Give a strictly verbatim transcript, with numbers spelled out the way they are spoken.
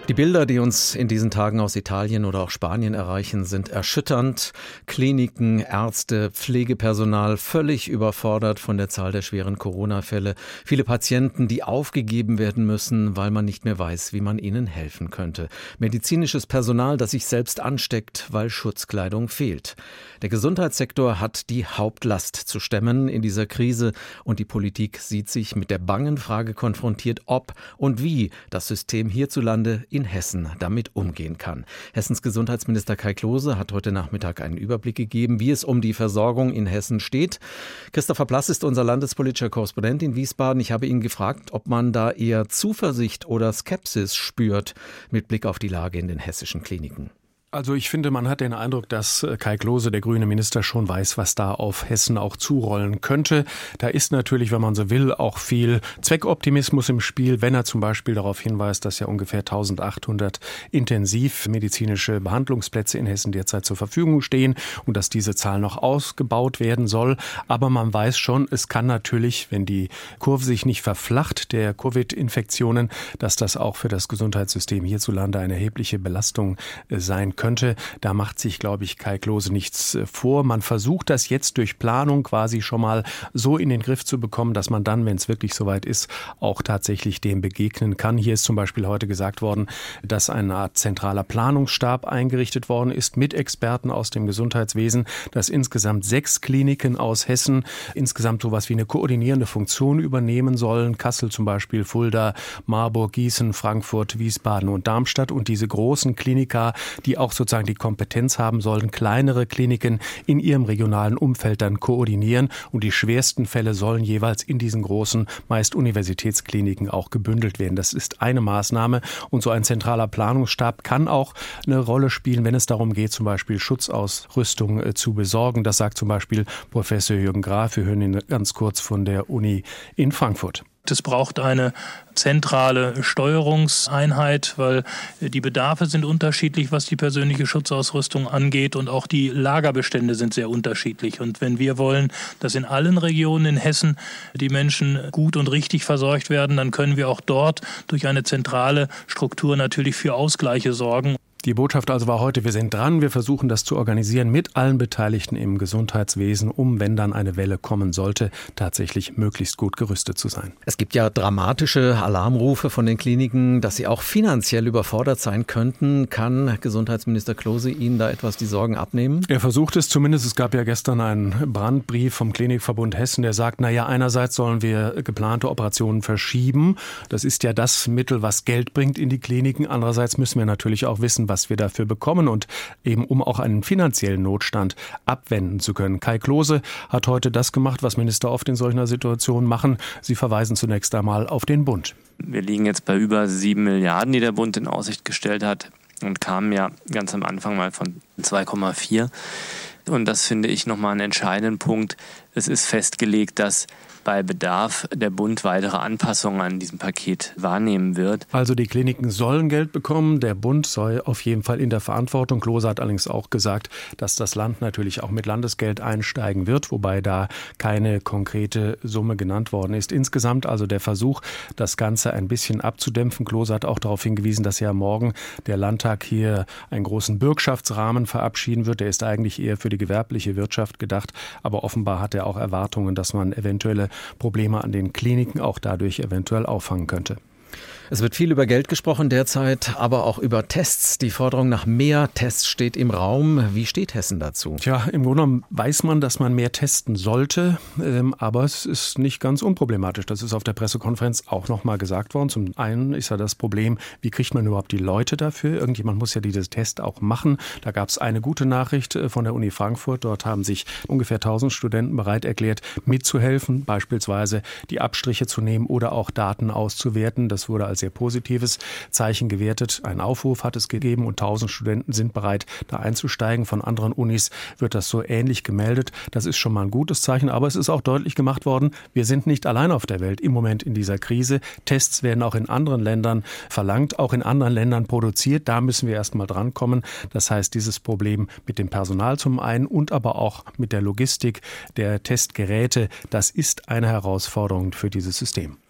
Die Bilder, die uns in diesen Tagen aus Italien oder auch Spanien erreichen, sind erschütternd. Kliniken, Ärzte, Pflegepersonal völlig überfordert von der Zahl der schweren Corona-Fälle. Viele Patienten, die aufgegeben werden müssen, weil man nicht mehr weiß, wie man ihnen helfen könnte. Medizinisches Personal, das sich selbst ansteckt, weil Schutzkleidung fehlt. Der Gesundheitssektor hat die Hauptlast zu stemmen in dieser Krise und die Politik sieht sich mit der bangen Frage konfrontiert, ob und wie das System hierzulande in Hessen damit umgehen kann. Hessens Gesundheitsminister Kai Klose hat heute Nachmittag einen Überblick gegeben, wie es um die Versorgung in Hessen steht. Christopher Plass ist unser landespolitischer Korrespondent in Wiesbaden. Ich habe ihn gefragt, ob man da eher Zuversicht oder Skepsis spürt mit Blick auf die Lage in den hessischen Kliniken. Also ich finde, man hat den Eindruck, dass Kai Klose, der grüne Minister, schon weiß, was da auf Hessen auch zurollen könnte. Da ist natürlich, wenn man so will, auch viel Zweckoptimismus im Spiel, wenn er zum Beispiel darauf hinweist, dass ja ungefähr eintausendachthundert intensivmedizinische Behandlungsplätze in Hessen derzeit zur Verfügung stehen und dass diese Zahl noch ausgebaut werden soll. Aber man weiß schon, es kann natürlich, wenn die Kurve sich nicht verflacht, der Covid-Infektionen, dass das auch für das Gesundheitssystem hierzulande eine erhebliche Belastung sein kann. könnte. Da macht sich, glaube ich, Kai Klose nichts vor. Man versucht das jetzt durch Planung quasi schon mal so in den Griff zu bekommen, dass man dann, wenn es wirklich soweit ist, auch tatsächlich dem begegnen kann. Hier ist zum Beispiel heute gesagt worden, dass eine Art zentraler Planungsstab eingerichtet worden ist mit Experten aus dem Gesundheitswesen, dass insgesamt sechs Kliniken aus Hessen insgesamt sowas wie eine koordinierende Funktion übernehmen sollen. Kassel zum Beispiel, Fulda, Marburg, Gießen, Frankfurt, Wiesbaden und Darmstadt und diese großen Klinika, die auch sozusagen die Kompetenz haben sollen, kleinere Kliniken in ihrem regionalen Umfeld dann koordinieren und die schwersten Fälle sollen jeweils in diesen großen, meist Universitätskliniken auch gebündelt werden. Das ist eine Maßnahme und so ein zentraler Planungsstab kann auch eine Rolle spielen, wenn es darum geht, zum Beispiel Schutzausrüstung äh, zu besorgen. Das sagt zum Beispiel Professor Jürgen Graf. Wir hören ihn ganz kurz von der Uni in Frankfurt. Es braucht eine zentrale Steuerungseinheit, weil die Bedarfe sind unterschiedlich, was die persönliche Schutzausrüstung angeht und auch die Lagerbestände sind sehr unterschiedlich. Und wenn wir wollen, dass in allen Regionen in Hessen die Menschen gut und richtig versorgt werden, dann können wir auch dort durch eine zentrale Struktur natürlich für Ausgleiche sorgen. Die Botschaft also war heute, wir sind dran, wir versuchen das zu organisieren mit allen Beteiligten im Gesundheitswesen, um, wenn dann eine Welle kommen sollte, tatsächlich möglichst gut gerüstet zu sein. Es gibt ja dramatische Alarmrufe von den Kliniken, dass sie auch finanziell überfordert sein könnten. Kann Gesundheitsminister Klose Ihnen da etwas die Sorgen abnehmen? Er versucht es zumindest. Es gab ja gestern einen Brandbrief vom Klinikverbund Hessen, der sagt, naja, einerseits sollen wir geplante Operationen verschieben. Das ist ja das Mittel, was Geld bringt in die Kliniken. Andererseits müssen wir natürlich auch wissen, was wir dafür bekommen und eben um auch einen finanziellen Notstand abwenden zu können. Kai Klose hat heute das gemacht, was Minister oft in solcher Situation machen. Sie verweisen zunächst einmal auf den Bund. Wir liegen jetzt bei über sieben Milliarden, die der Bund in Aussicht gestellt hat und kamen ja ganz am Anfang mal von zwei Komma vier. Und das finde ich nochmal einen entscheidenden Punkt. Es ist festgelegt, dass bei Bedarf der Bund weitere Anpassungen an diesem Paket wahrnehmen wird. Also die Kliniken sollen Geld bekommen, der Bund soll auf jeden Fall in der Verantwortung. Klose hat allerdings auch gesagt, dass das Land natürlich auch mit Landesgeld einsteigen wird, wobei da keine konkrete Summe genannt worden ist. Insgesamt also der Versuch, das Ganze ein bisschen abzudämpfen. Klose hat auch darauf hingewiesen, dass ja morgen der Landtag hier einen großen Bürgschaftsrahmen verabschieden wird. Der ist eigentlich eher für die gewerbliche Wirtschaft gedacht, aber offenbar hat er auch Erwartungen, dass man eventuelle Probleme an den Kliniken auch dadurch eventuell auffangen könnte. Es wird viel über Geld gesprochen derzeit, aber auch über Tests. Die Forderung nach mehr Tests steht im Raum. Wie steht Hessen dazu? Tja, im Grunde genommen weiß man, dass man mehr testen sollte, ähm, aber es ist nicht ganz unproblematisch. Das ist auf der Pressekonferenz auch nochmal gesagt worden. Zum einen ist ja das Problem, wie kriegt man überhaupt die Leute dafür? Irgendjemand muss ja diese Tests auch machen. Da gab es eine gute Nachricht von der Uni Frankfurt. Dort haben sich ungefähr tausend Studenten bereit erklärt, mitzuhelfen, beispielsweise die Abstriche zu nehmen oder auch Daten auszuwerten. Das wurde als sehr positives Zeichen gewertet. Ein Aufruf hat es gegeben und tausend Studenten sind bereit, da einzusteigen. Von anderen Unis wird das so ähnlich gemeldet. Das ist schon mal ein gutes Zeichen, aber es ist auch deutlich gemacht worden, wir sind nicht allein auf der Welt im Moment in dieser Krise. Tests werden auch in anderen Ländern verlangt, auch in anderen Ländern produziert. Da müssen wir erst mal drankommen. Das heißt, dieses Problem mit dem Personal zum einen und aber auch mit der Logistik der Testgeräte, das ist eine Herausforderung für dieses System.